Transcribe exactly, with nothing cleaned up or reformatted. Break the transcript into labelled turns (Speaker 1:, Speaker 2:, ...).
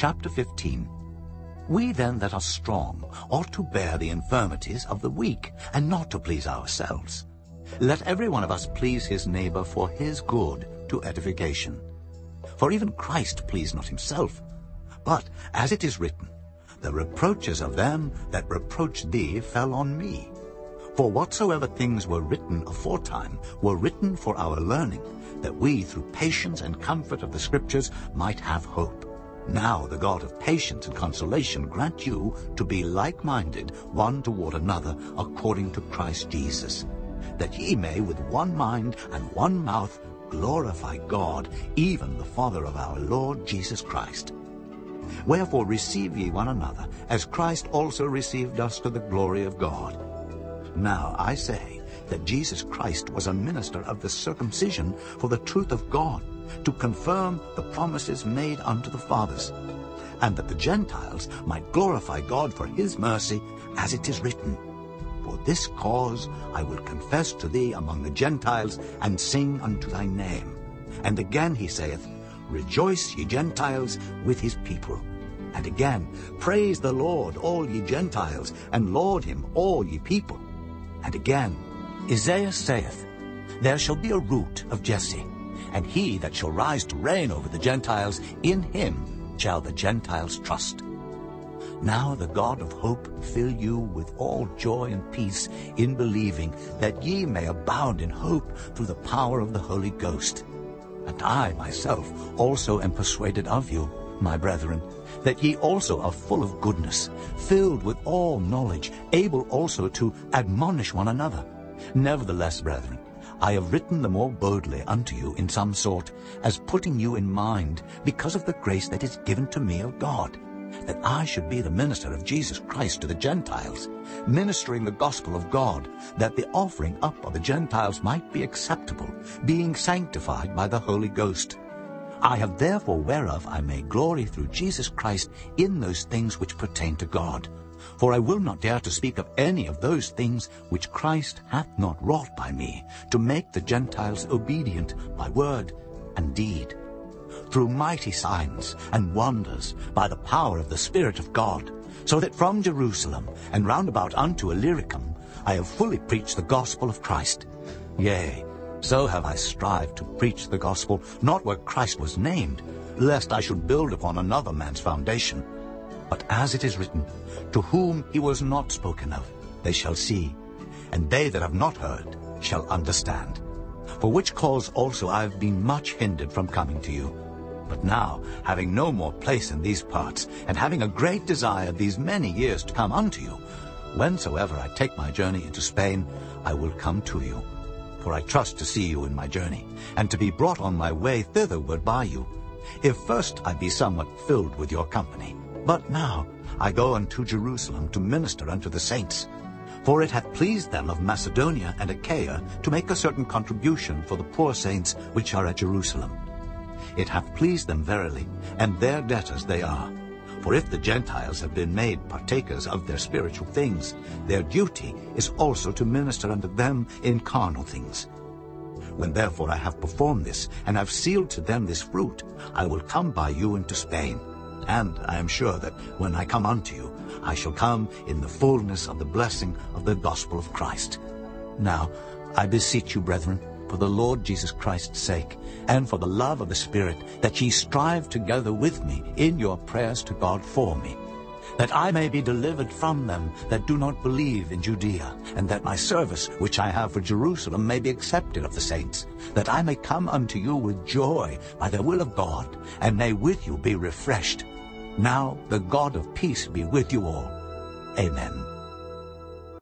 Speaker 1: chapter fifteen. We then that are strong ought to bear the infirmities of the weak, and not to please ourselves. Let every one of us please his neighbor for his good, to edification. For even Christ pleased not himself, but, as it is written, the reproaches of them that reproached thee fell on me. For whatsoever things were written aforetime were written for our learning, that we through patience and comfort of the Scriptures might have hope. Now the God of patience and consolation grant you to be like-minded one toward another according to Christ Jesus, that ye may with one mind and one mouth glorify God, even the Father of our Lord Jesus Christ. Wherefore receive ye one another, as Christ also received us to the glory of God. Now I say that Jesus Christ was a minister of the circumcision for the truth of God, to confirm the promises made unto the fathers, and that the Gentiles might glorify God for his mercy, as it is written, For this cause I will confess to thee among the Gentiles, and sing unto thy name. And again he saith, Rejoice, ye Gentiles, with his people. And again, Praise the Lord, all ye Gentiles, and laud him, all ye people. And again, Isaiah saith, There shall be a root of Jesse, and he that shall rise to reign over the Gentiles, in him shall the Gentiles trust. Now the God of hope fill you with all joy and peace in believing, that ye may abound in hope through the power of the Holy Ghost. And I myself also am persuaded of you, my brethren, that ye also are full of goodness, filled with all knowledge, able also to admonish one another. Nevertheless, brethren, I have written the more boldly unto you in some sort, as putting you in mind, because of the grace that is given to me of God, that I should be the minister of Jesus Christ to the Gentiles, ministering the gospel of God, that the offering up of the Gentiles might be acceptable, being sanctified by the Holy Ghost. I have therefore whereof I may glory through Jesus Christ in those things which pertain to God. For I will not dare to speak of any of those things which Christ hath not wrought by me, to make the Gentiles obedient by word and deed, through mighty signs and wonders, by the power of the Spirit of God, so that from Jerusalem and round about unto Illyricum I have fully preached the gospel of Christ. Yea, so have I strived to preach the gospel, not where Christ was named, lest I should build upon another man's foundation. But as it is written, To whom he was not spoken of, they shall see, and they that have not heard shall understand. For which cause also I have been much hindered from coming to you. But now, having no more place in these parts, and having a great desire these many years to come unto you, whensoever I take my journey into Spain, I will come to you. For I trust to see you in my journey, and to be brought on my way thitherward by you, if first I be somewhat filled with your company. But now I go unto Jerusalem to minister unto the saints. For it hath pleased them of Macedonia and Achaia to make a certain contribution for the poor saints which are at Jerusalem. It hath pleased them verily, and their debtors they are. For if the Gentiles have been made partakers of their spiritual things, their duty is also to minister unto them in carnal things. When therefore I have performed this, and have sealed to them this fruit, I will come by you into Spain. And I am sure that when I come unto you, I shall come in the fullness of the blessing of the gospel of Christ. Now I beseech you, brethren, for the Lord Jesus Christ's sake, and for the love of the Spirit, that ye strive together with me in your prayers to God for me, that I may be delivered from them that do not believe in Judea, and that my service which I have for Jerusalem may be accepted of the saints, that I may come unto you with joy by the will of God, and may with you be refreshed. Now the God of peace be with you all. Amen.